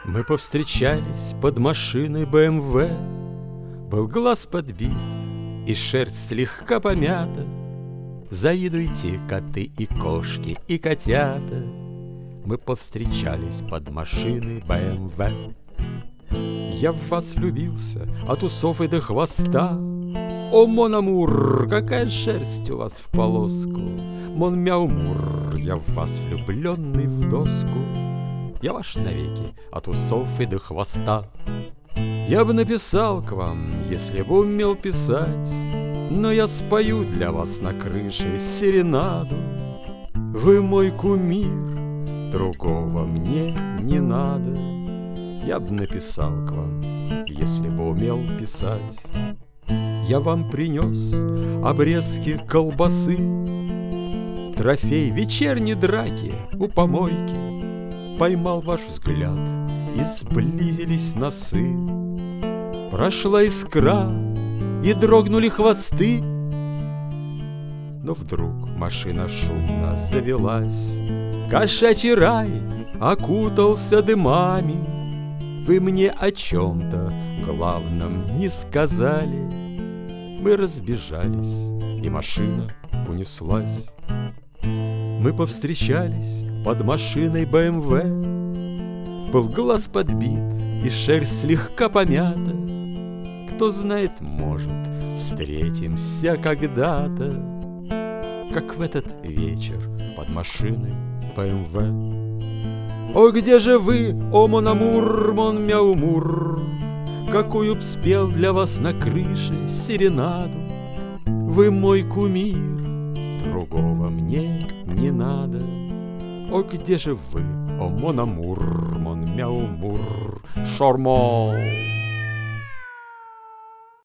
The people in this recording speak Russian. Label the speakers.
Speaker 1: Мы повстречались под машиной БМВ. Был глаз подбит и шерсть слегка помята. Завидуйте, коты и кошки и котята. Мы повстречались под машиной БМВ. Я в вас влюбился от усов и до хвоста. О, мон амур, какая шерсть у вас в полоску. Мон мяумур, я в вас влюбленный в доску. Я ваш навеки от усов и до хвоста. Я бы написал к вам, если бы умел писать, но я спою для вас на крыше серенаду. Вы мой кумир, другого мне не надо. Я бы написал к вам, если бы умел писать. Я вам принес обрезки колбасы, трофей вечерней драки у помойки. Поймал ваш взгляд, и сблизились носы. Прошла искра, и дрогнули хвосты. Но вдруг машина шумно завелась. Кошачий рай окутался дымами. Вы мне о чем-то главном не сказали. Мы разбежались, и машина унеслась. Мы повстречались под машиной БМВ. Был глаз подбит и шерсть слегка помята. Кто знает, может, встретимся когда-то, как в этот вечер под машиной БМВ. О, где же вы, о, мон амур, мон мяумур, какую б спел для вас на крыше серенаду. Вы мой кумир, другого мне не надо. О, где же вы, о, мон амур, мон мяумур, шарман.